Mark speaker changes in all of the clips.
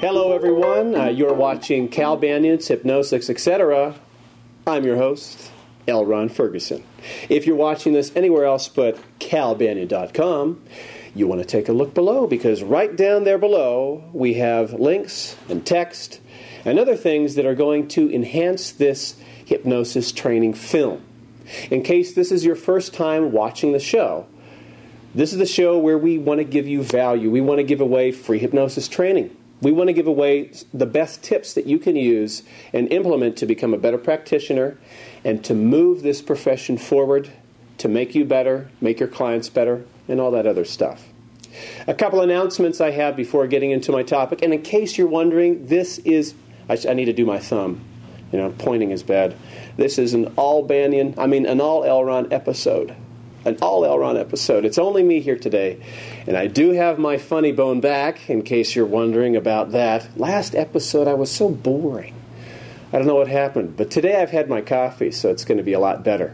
Speaker 1: Hello, everyone. You're watching Cal Banion's Hypnosis, etc. I'm your host, L. Ron Ferguson. If you're watching this anywhere else but calbanion.com, you want to take a look below, because right down there below we have links and text and other things that are going to enhance this hypnosis training film. In case this is your first time watching the show, this is the show where we want to give you value. We want to give away free hypnosis training. We want to give away the best tips that you can use and implement to become a better practitioner and to move this profession forward, to make you better, make your clients better, and all that other stuff. A couple announcements I have before getting into my topic. And in case you're wondering, this is... I need to do my thumb. Pointing is bad. This is an all Elron episode. An all Elron episode. It's only me here today. And I do have my funny bone back, in case you're wondering about that. Last episode I was so boring. I don't know what happened. But today I've had my coffee, so it's going to be a lot better.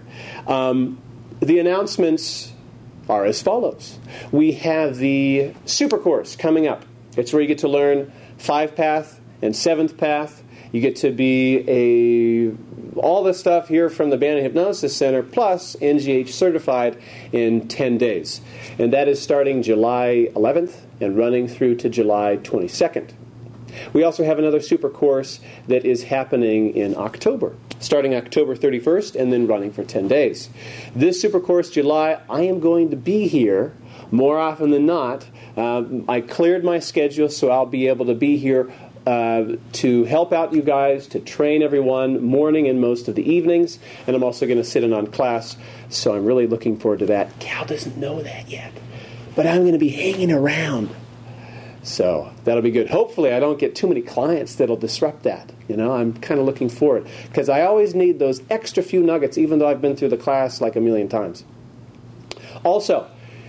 Speaker 1: The announcements are as follows. We have the Super Course coming up. It's where you get to learn 5-path and 7th path. You get to be all the stuff here from the Banion Hypnosis Center, plus NGH certified in 10 days. And that is starting July 11th and running through to July 22nd. We also have another super course that is happening in October, starting October 31st and then running for 10 days. This super course, July, I am going to be here more often than not. I cleared my schedule, so I'll be able to be here to help out you guys, to train everyone morning and most of the evenings, and I'm also going to sit in on class, so I'm really looking forward to that. Cal doesn't know that yet, but I'm going to be hanging around, so that'll be good. Hopefully I don't get too many clients that'll disrupt that. I'm kind of looking forward, because I always need those extra few nuggets, even though I've been through the class like a million times. Also,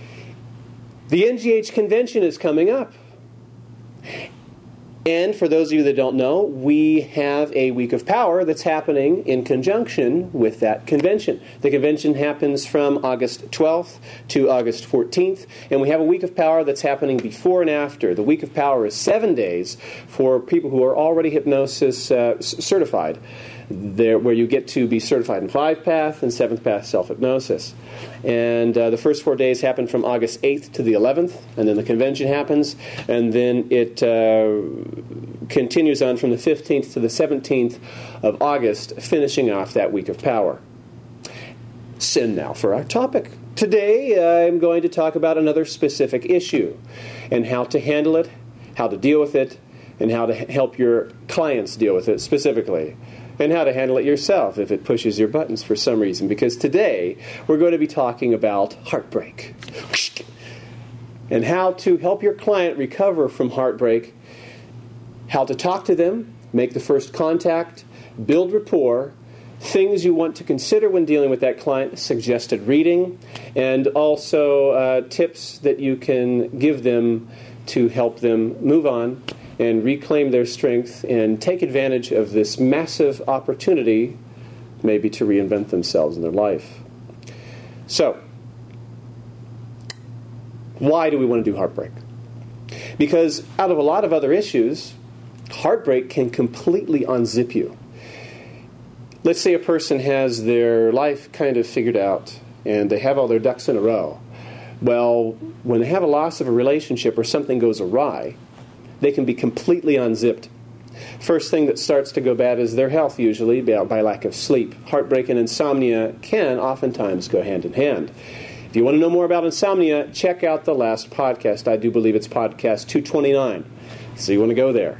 Speaker 1: the NGH convention is coming up. And for those of you that don't know, we have a Week of Power that's happening in conjunction with that convention. The convention happens from August 12th to August 14th, and we have a Week of Power that's happening before and after. The Week of Power is 7 days for people who are already hypnosis certified, where you get to be certified in 5-path and 7th-path self-hypnosis. And the first 4 days happen from August 8th to the 11th, and then the convention happens, and then it continues on from the 15th to the 17th of August, finishing off that Week of Power. So now for our topic. Today I'm going to talk about another specific issue, and how to handle it, how to deal with it, and how to help your clients deal with it specifically. And how to handle it yourself if it pushes your buttons for some reason. Because today, we're going to be talking about heartbreak. And how to help your client recover from heartbreak. How to talk to them, make the first contact, build rapport, things you want to consider when dealing with that client, suggested reading, and also tips that you can give them to help them move on and reclaim their strength and take advantage of this massive opportunity, maybe to reinvent themselves in their life. So, why do we want to do heartbreak? Because out of a lot of other issues, heartbreak can completely unzip you. Let's say a person has their life kind of figured out and they have all their ducks in a row. Well, when they have a loss of a relationship or something goes awry, they can be completely unzipped. First thing that starts to go bad is their health, usually by lack of sleep. Heartbreak and insomnia can oftentimes go hand in hand. If you want to know more about insomnia, check out the last podcast. I do believe it's podcast 229. So you want to go there.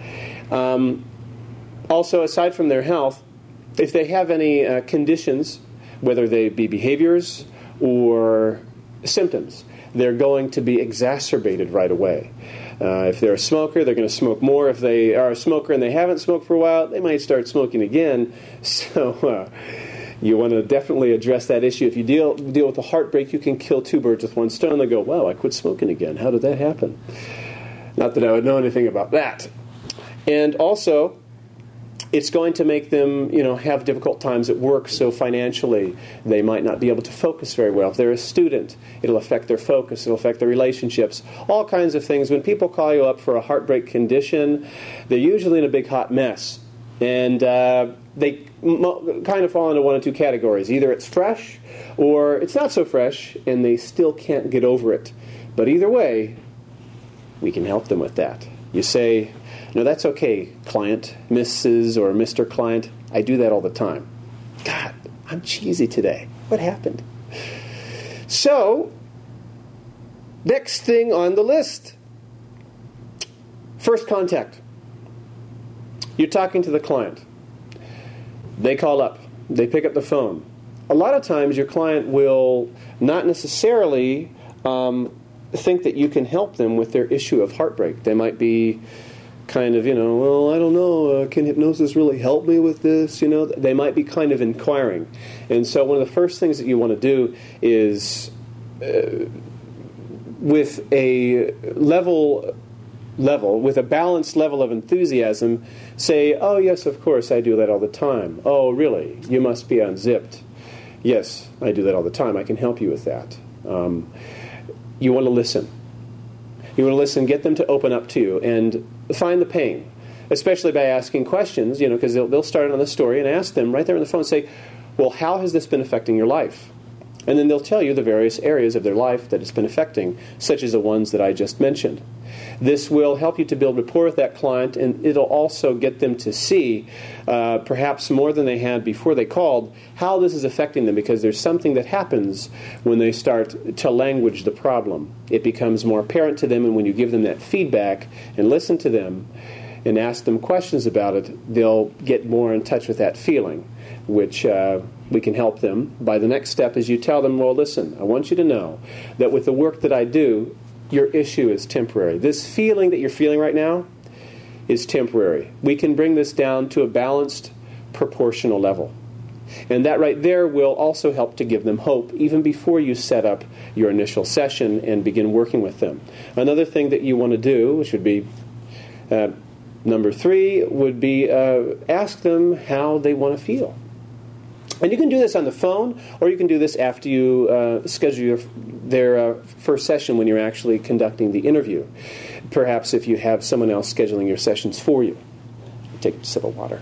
Speaker 1: Also, aside from their health, if they have any conditions, whether they be behaviors or symptoms, they're going to be exacerbated right away. If they're a smoker, they're going to smoke more. If they are a smoker and they haven't smoked for a while, they might start smoking again. So you want to definitely address that issue. If you deal with the heartbreak, you can kill two birds with one stone. They go, wow, I quit smoking again. How did that happen? Not that I would know anything about that. And also, It's going to make them, have difficult times at work, so financially they might not be able to focus very well. If they're a student, it'll affect their focus, it'll affect their relationships, all kinds of things. When people call you up for a heartbreak condition, they're usually in a big hot mess. And they kind of fall into one of two categories. Either it's fresh or it's not so fresh and they still can't get over it. But either way, we can help them with that. You say, no, that's okay, client, Mrs. or Mr. Client. I do that all the time. God, I'm cheesy today. What happened? So, next thing on the list. First contact. You're talking to the client. They call up. They pick up the phone. A lot of times your client will not necessarily think that you can help them with their issue of heartbreak. They might be kind of, well, I don't know, can hypnosis really help me with this? They might be kind of inquiring. And so one of the first things that you want to do is, with a with a balanced level of enthusiasm, say, oh, yes, of course, I do that all the time. Oh, really? You must be unzipped. Yes, I do that all the time. I can help you with that. You want to listen. You want to listen, get them to open up to you, and find the pain, especially by asking questions, because they'll start on the story and ask them right there on the phone, say, well, how has this been affecting your life? And then they'll tell you the various areas of their life that it's been affecting, such as the ones that I just mentioned. This will help you to build rapport with that client, and it'll also get them to see, perhaps more than they had before they called, how this is affecting them, because there's something that happens when they start to language the problem. It becomes more apparent to them, and when you give them that feedback and listen to them and ask them questions about it, they'll get more in touch with that feeling, which we can help them. By the next step is you tell them, well, listen, I want you to know that with the work that I do, your issue is temporary. This feeling that you're feeling right now is temporary. We can bring this down to a balanced, proportional level. And that right there will also help to give them hope even before you set up your initial session and begin working with them. Another thing that you want to do, which would be number 3, would be ask them how they want to feel. And you can do this on the phone, or you can do this after you schedule their first session when you're actually conducting the interview. Perhaps if you have someone else scheduling your sessions for you. Take a sip of water.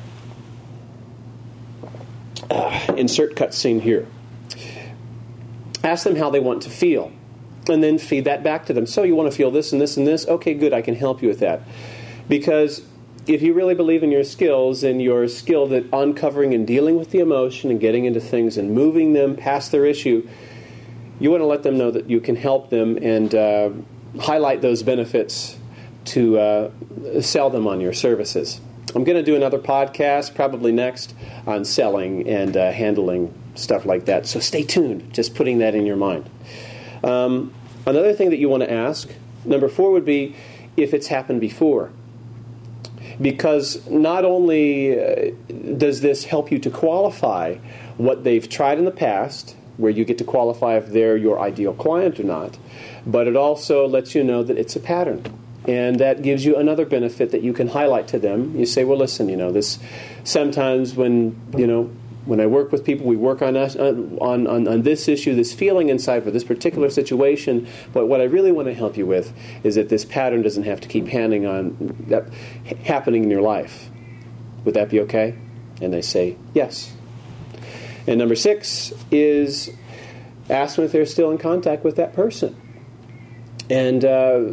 Speaker 1: Insert cutscene here. Ask them how they want to feel, and then feed that back to them. So you want to feel this and this and this? Okay, good, I can help you with that. Because if you really believe in your skills and you're skilled at uncovering and dealing with the emotion and getting into things and moving them past their issue, you want to let them know that you can help them and highlight those benefits to sell them on your services. I'm going to do another podcast, probably next, on selling and handling stuff like that. So stay tuned, just putting that in your mind. Another thing that you want to ask, number 4, would be if it's happened before. Because not only does this help you to qualify what they've tried in the past, where you get to qualify if they're your ideal client or not, but it also lets you know that it's a pattern. And that gives you another benefit that you can highlight to them. You say, well, listen, this sometimes when I work with people, we work on this issue, this feeling inside for this particular situation. But what I really want to help you with is that this pattern doesn't have to keep happening in your life. Would that be okay? And they say, yes. And number 6 is ask them if they're still in contact with that person. And,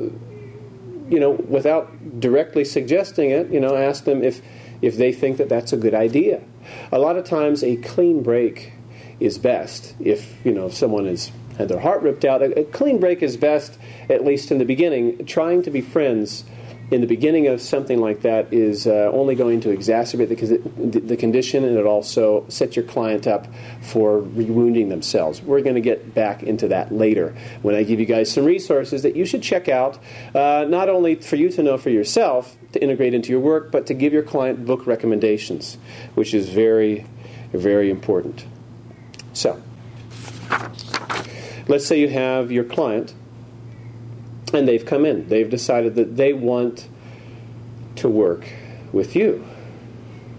Speaker 1: without directly suggesting it, ask them if they think that that's a good idea. A lot of times a clean break is best. If, someone has had their heart ripped out, a clean break is best, at least in the beginning. Trying to be friends in the beginning of something like that is only going to exacerbate the condition, and it also sets your client up for re-wounding themselves. We're going to get back into that later when I give you guys some resources that you should check out, not only for you to know for yourself, to integrate into your work, but to give your client book recommendations, which is very, very important. So, let's say you have your client, and they've come in. They've decided that they want to work with you.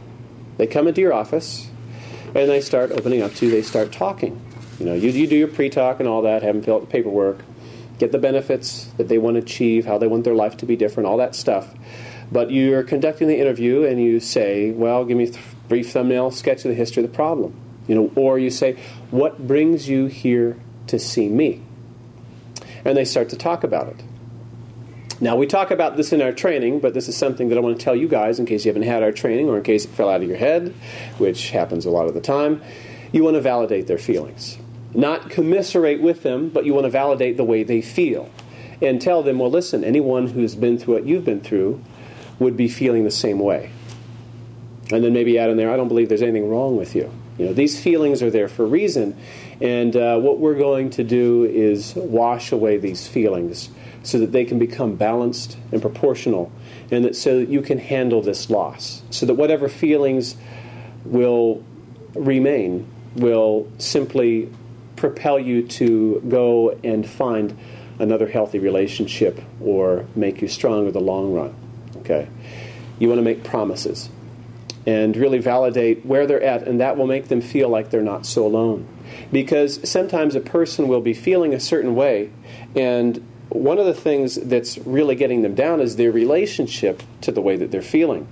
Speaker 1: They come into your office, and they start opening up to you. They start talking. You do your pre-talk and all that, have them fill out the paperwork, get the benefits that they want to achieve, how they want their life to be different, all that stuff. But you're conducting the interview, and you say, well, give me a brief thumbnail sketch of the history of the problem. Or you say, what brings you here to see me? And they start to talk about it. Now, we talk about this in our training, but this is something that I want to tell you guys in case you haven't had our training or in case it fell out of your head, which happens a lot of the time. You want to validate their feelings. Not commiserate with them, but you want to validate the way they feel. And tell them, well, listen, anyone who's been through what you've been through would be feeling the same way. And then maybe add in there, I don't believe there's anything wrong with you. These feelings are there for a reason. And what we're going to do is wash away these feelings so that they can become balanced and proportional, and so that you can handle this loss. So that whatever feelings will remain will simply propel you to go and find another healthy relationship or make you stronger in the long run. Okay? You want to make promises and really validate where they're at, and that will make them feel like they're not so alone. Because sometimes a person will be feeling a certain way, and one of the things that's really getting them down is their relationship to the way that they're feeling.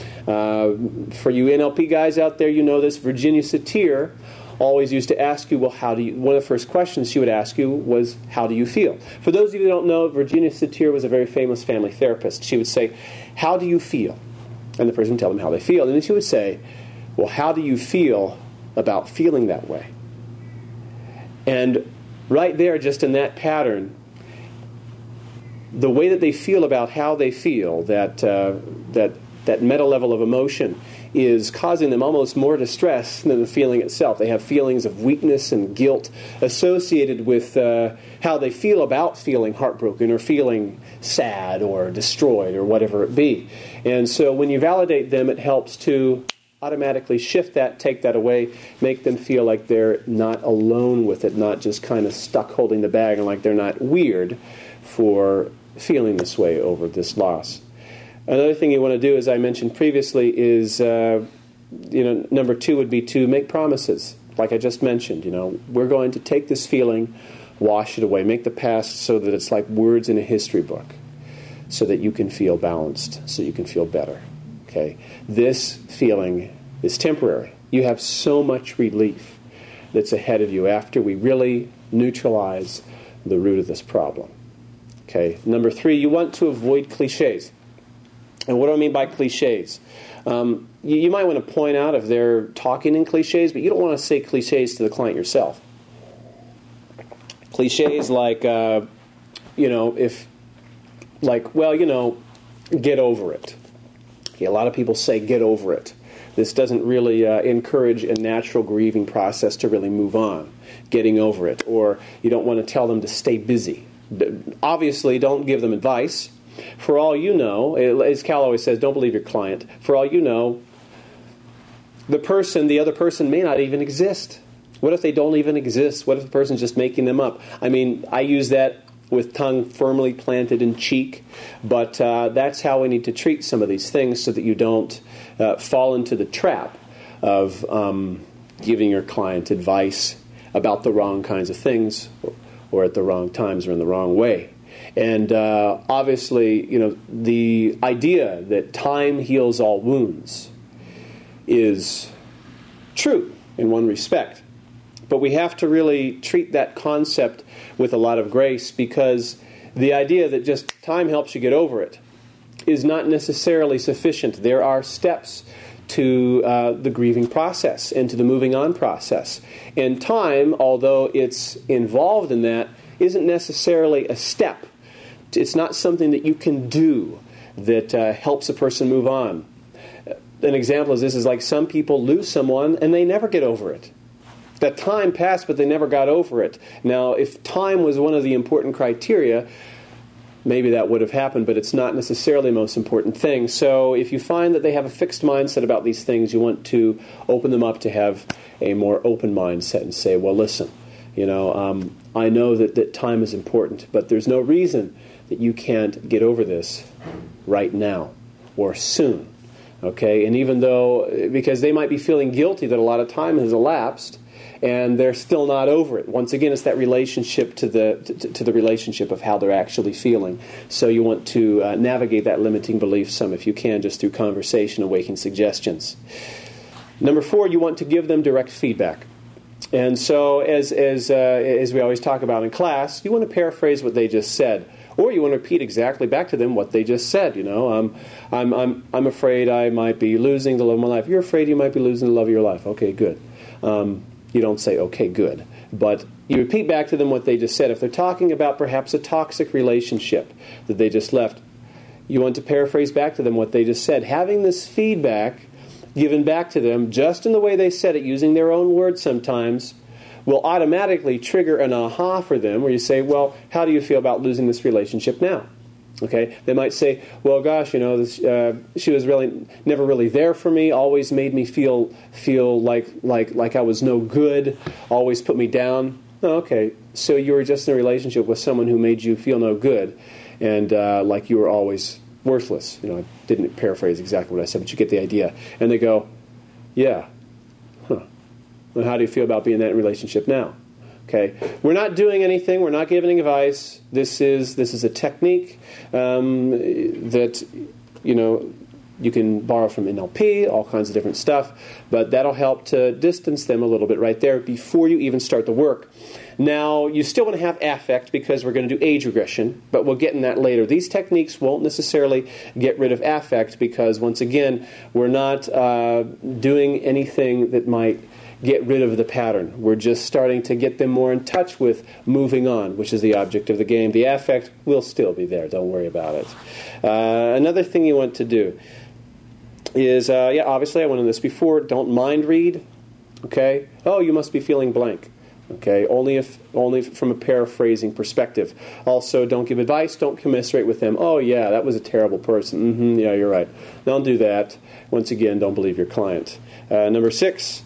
Speaker 1: For you NLP guys out there, you know this. Virginia Satir always used to ask you, well, one of the first questions she would ask you was, how do you feel? For those of you who don't know, Virginia Satir was a very famous family therapist. She would say, how do you feel? And the person would tell them how they feel. And then she would say, well, how do you feel about feeling that way? And right there, just in that pattern, the way that they feel about how they feel, that meta level of emotion, is causing them almost more distress than the feeling itself. They have feelings of weakness and guilt associated with how they feel about feeling heartbroken or feeling sad or destroyed or whatever it be. And so when you validate them, it helps to automatically shift that, take that away, make them feel like they're not alone with it, not just kind of stuck holding the bag, and like they're not weird for feeling this way over this loss. Another thing you want to do, as I mentioned previously, is, number 2 would be to make promises. Like I just mentioned, we're going to take this feeling, wash it away, make the past so that it's like words in a history book, so that you can feel balanced, so you can feel better. Okay? This feeling is temporary. You have so much relief that's ahead of you after we really neutralize the root of this problem. Okay? Number 3, you want to avoid cliches. And what do I mean by cliches? You might want to point out if they're talking in cliches, but you don't want to say cliches to the client yourself. Cliches like, get over it. Okay, a lot of people say get over it. This doesn't really encourage a natural grieving process to really move on, getting over it. Or you don't want to tell them to stay busy. Obviously, don't give them advice. For all you know, as Cal always says, don't believe your client. For all you know, the other person may not even exist. What if they don't even exist? What if the person's just making them up? I mean, I use that with tongue firmly planted in cheek, but that's how we need to treat some of these things so that you don't fall into the trap of giving your client advice about the wrong kinds of things or at the wrong times or in the wrong way. And obviously, the idea that time heals all wounds is true in one respect. But we have to really treat that concept with a lot of grace, because the idea that just time helps you get over it is not necessarily sufficient. There are steps to the grieving process and to the moving on process. And time, although it's involved in that, isn't necessarily a step. It's not something that you can do that helps a person move on. An example of this is like some people lose someone and they never get over it. That time passed, but they never got over it. Now, if time was one of the important criteria, maybe that would have happened, but it's not necessarily the most important thing. So if you find that they have a fixed mindset about these things, you want to open them up to have a more open mindset and say, well, listen, I know that time is important, but there's no reason that you can't get over this right now or soon. Okay, and even though, because they might be feeling guilty that a lot of time has elapsed, and they're still not over it. Once again, it's that relationship to the relationship of how they're actually feeling. So you want to navigate that limiting belief some, if you can, just through conversation and waking suggestions. Number 4, you want to give them direct feedback. And so, as we always talk about in class, you want to paraphrase what they just said. Or you want to repeat exactly back to them what they just said. You know, I'm afraid I might be losing the love of my life. You're afraid you might be losing the love of your life. Okay, good. You don't say, okay, good. But you repeat back to them what they just said. If they're talking about perhaps a toxic relationship that they just left, you want to paraphrase back to them what they just said. Having this feedback given back to them just in the way they said it, using their own words sometimes, will automatically trigger an aha for them where you say, well, how do you feel about losing this relationship now? Okay, they might say, well, gosh, you know, she was really never really there for me, always made me feel like I was no good, always put me down. Oh, okay, so you were just in a relationship with someone who made you feel no good, and like you were always worthless. You know, I didn't paraphrase exactly what I said, but you get the idea. And they go, yeah, huh. And how do you feel about being in that relationship now? Okay, we're not doing anything. We're not giving advice. This is a technique that, you know, you can borrow from NLP, all kinds of different stuff, but that'll help to distance them a little bit right there before you even start the work. Now, you still want to have affect because we're going to do age regression, but we'll get in that later. These techniques won't necessarily get rid of affect because, once again, we're not doing anything that might get rid of the pattern. We're just starting to get them more in touch with moving on, which is the object of the game. The affect will still be there. Don't worry about it. Another thing you want to do is, obviously I went on this before, don't mind read. Okay? Oh, you must be feeling blank. Okay? Only from a paraphrasing perspective. Also, don't give advice. Don't commiserate with them. Oh, yeah, that was a terrible person. Yeah, you're right. Don't do that. Once again, don't believe your client. Number 6,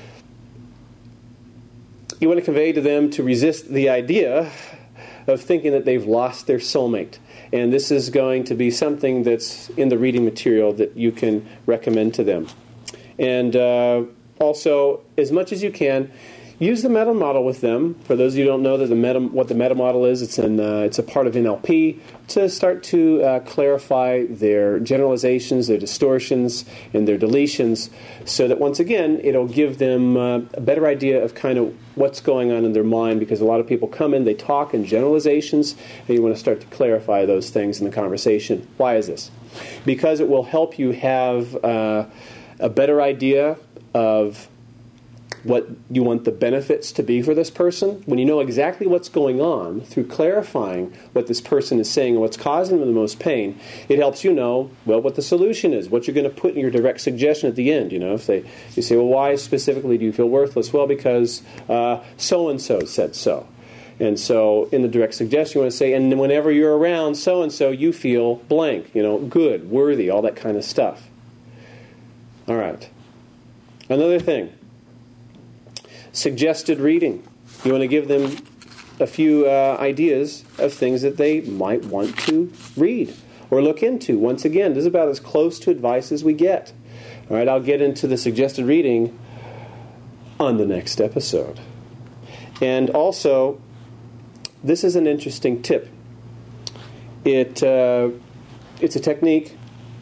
Speaker 1: you want to convey to them to resist the idea of thinking that they've lost their soulmate. And this is going to be something that's in the reading material that you can recommend to them. And also, as much as you can, use the meta model with them. For those of you who don't know what the meta model is, it's a part of NLP to start to clarify their generalizations, their distortions, and their deletions, so that once again it'll give them a better idea of kind of what's going on in their mind. Because a lot of people come in, they talk in generalizations, and you want to start to clarify those things in the conversation. Why is this? Because it will help you have a better idea of what you want the benefits to be for this person. When you know exactly what's going on through clarifying what this person is saying and what's causing them the most pain, it helps you know, well, what the solution is, what you're going to put in your direct suggestion at the end. You know, if you say, well, why specifically do you feel worthless? Well, because so-and-so said so. And so in the direct suggestion, you want to say, and whenever you're around so-and-so, you feel blank, you know, good, worthy, all that kind of stuff. All right. Another thing. Suggested reading. You want to give them a few ideas of things that they might want to read or look into. Once again, this is about as close to advice as we get. All right, I'll get into the suggested reading on the next episode. And also, this is an interesting tip. It's a technique.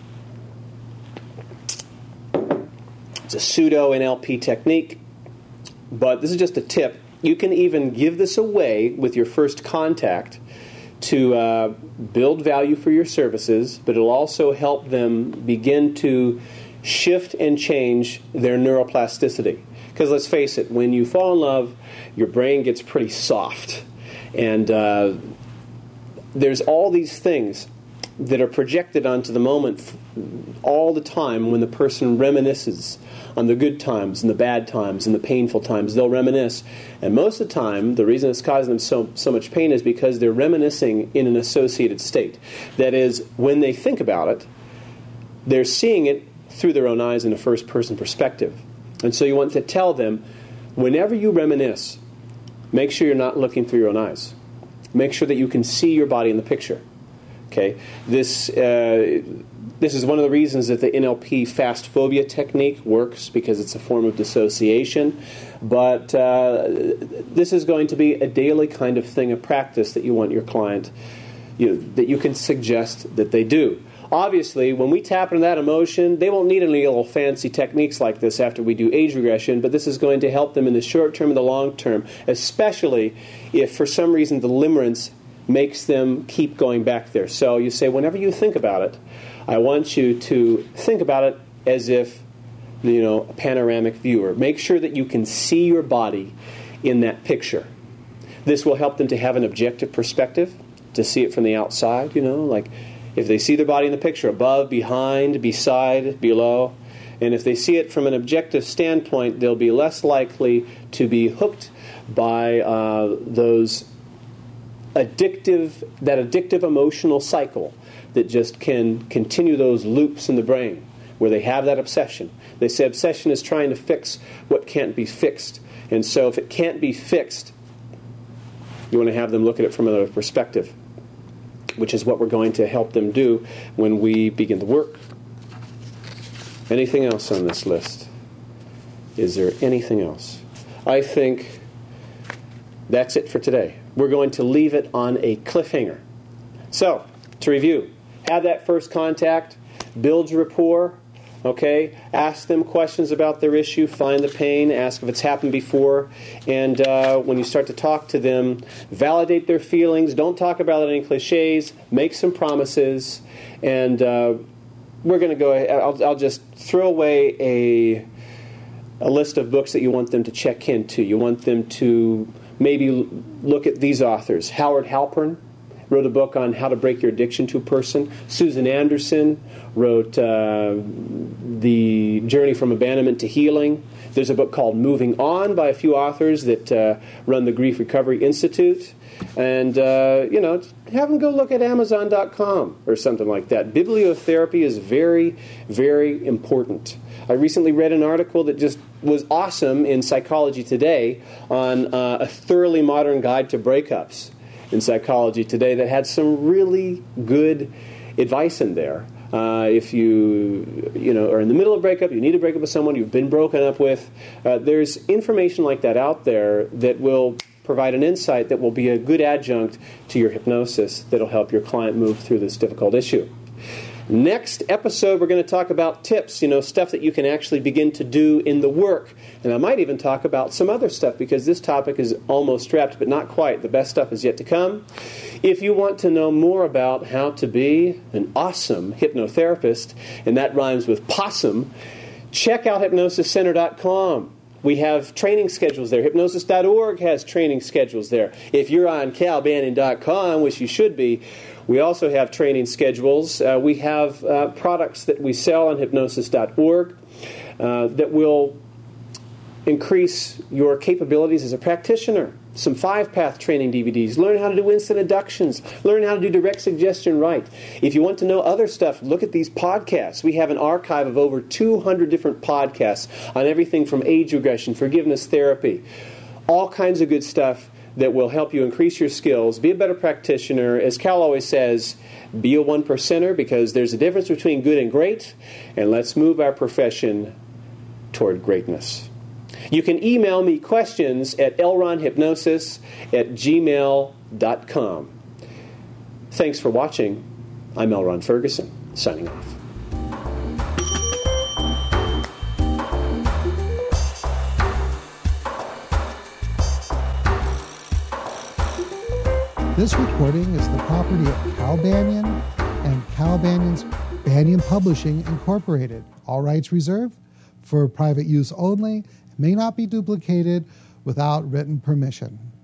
Speaker 1: It's a pseudo-NLP technique. But this is just a tip. You can even give this away with your first contact to build value for your services, but it'll also help them begin to shift and change their neuroplasticity. Because let's face it, when you fall in love, your brain gets pretty soft. And there's all these things that are projected onto the moment all the time when the person reminisces on the good times and the bad times and the painful times. They'll reminisce. And most of the time, the reason it's causing them so much pain is because they're reminiscing in an associated state. That is, when they think about it, they're seeing it through their own eyes in a first-person perspective. And so you want to tell them, whenever you reminisce, make sure you're not looking through your own eyes. Make sure that you can see your body in the picture. Okay, this is one of the reasons that the NLP fast phobia technique works, because it's a form of dissociation. But this is going to be a daily kind of thing of practice that you want your client, that you can suggest that they do. Obviously, when we tap into that emotion, they won't need any little fancy techniques like this after we do age regression, but this is going to help them in the short term and the long term, especially if for some reason the limerence makes them keep going back there. So you say, whenever you think about it, I want you to think about it as if, a panoramic viewer. Make sure that you can see your body in that picture. This will help them to have an objective perspective, to see it from the outside, like if they see their body in the picture, above, behind, beside, below, and if they see it from an objective standpoint, they'll be less likely to be hooked by that addictive emotional cycle that just can continue those loops in the brain where they have that obsession. They say obsession is trying to fix what can't be fixed. And so if it can't be fixed, you want to have them look at it from another perspective, which is what we're going to help them do when we begin the work. Anything else on this list? Is there anything else? I think that's it for today. We're going to leave it on a cliffhanger. So, to review, have that first contact, build your rapport, okay? Ask them questions about their issue, find the pain, ask if it's happened before, and when you start to talk to them, validate their feelings, don't talk about it in cliches, make some promises, and we're going to go ahead. I'll just throw away a list of books that you want them to check into. You want them to maybe look at these authors. Howard Halpern wrote a book on how to break your addiction to a person. Susan Anderson wrote The Journey from Abandonment to Healing. There's a book called Moving On by a few authors that run the Grief Recovery Institute. And, have them go look at Amazon.com or something like that. Bibliotherapy is very, very important. I recently read an article that just was awesome in Psychology Today on a thoroughly modern guide to breakups in Psychology Today that had some really good advice in there. If you are in the middle of a breakup, you need to break up with someone you've been broken up with, there's information like that out there that will provide an insight that will be a good adjunct to your hypnosis that will help your client move through this difficult issue. Next episode, we're going to talk about tips, stuff that you can actually begin to do in the work. And I might even talk about some other stuff because this topic is almost wrapped, but not quite. The best stuff is yet to come. If you want to know more about how to be an awesome hypnotherapist, and that rhymes with possum, check out hypnosiscenter.com. We have training schedules there. Hypnosis.org has training schedules there. If you're on calbanyan.com, which you should be, we also have training schedules. We have products that we sell on hypnosis.org that will increase your capabilities as a practitioner. Some 5-path training DVDs. Learn how to do instant inductions. Learn how to do direct suggestion right. If you want to know other stuff, look at these podcasts. We have an archive of over 200 different podcasts on everything from age regression, forgiveness therapy, all kinds of good stuff that will help you increase your skills, be a better practitioner. As Cal always says, be a 1%er, because there's a difference between good and great, and let's move our profession toward greatness. You can email me questions at lronhypnosis@gmail.com. Thanks for watching. I'm L. Ron Ferguson, signing off.
Speaker 2: This recording is the property of Cal Banyan and Cal Banyan's Banyan Publishing, Incorporated. All rights reserved for private use only. May not be duplicated without written permission.